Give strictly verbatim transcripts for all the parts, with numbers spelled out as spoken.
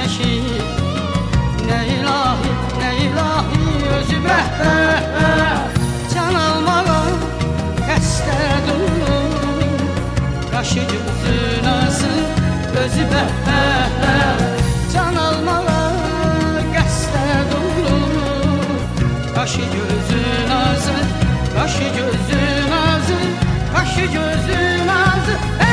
çəkir. Nə ilahi, nə ilahi özü bəhbə, can almağa qəsdə durur. Qaşı gözü nazı özü bəhbə, can almağa qəsdə durur. Qaşı gözü nazı, qaşı gözü nazı, qaşı gözü nazı.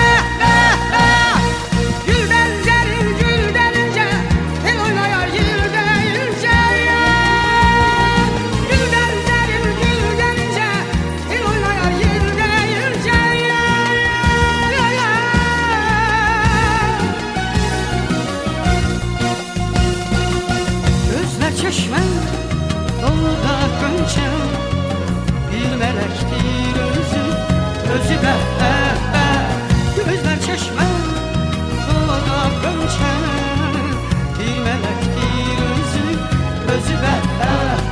Çeşmən doluda gönçəm, bir mələkdir özü, özü bəhbə. Gözlər çeşmən doluda gönçəm, bir mələkdir özü, özü bəhbə.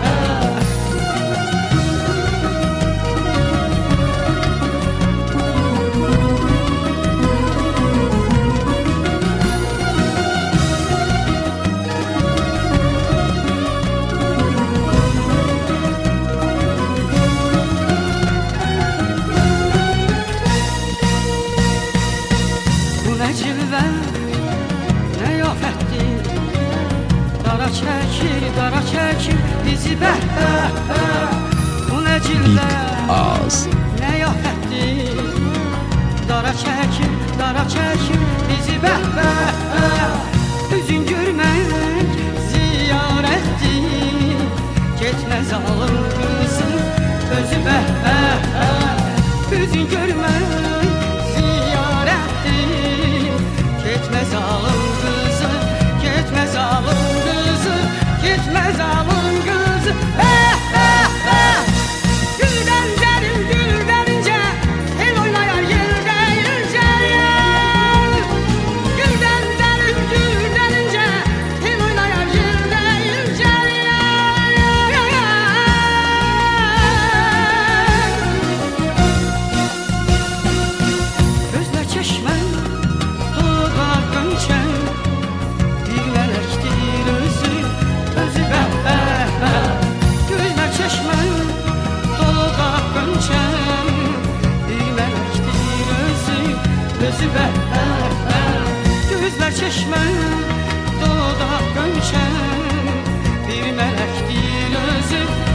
Cilvə nə yafətdir, dara çəkir, dara çəkir bizi bəhbə. Bu nə cilvə, nə yafətdir, dara çəkir, dara çəkir bizi bəhbə. Üzün görmək ziyarətdir, getməz alın qızın özü bəhbə. Üzün görmək getmez alın kızı, getmez alın kızı, getmez alın kızı. Eh eh eh. Gülden derim gülden ince, el oynayar yerde ince. Gülden derim gülden ince, el oynayar yerde ince. Gözler çeşmen bir mələkdir özü, özü bəhbə. Gözlər çeşmən doluda gönçəm, bir mələkdir özü, özü bəhbə. Gözlər çeşmən doluda gönçəm, bir mələkdir özü,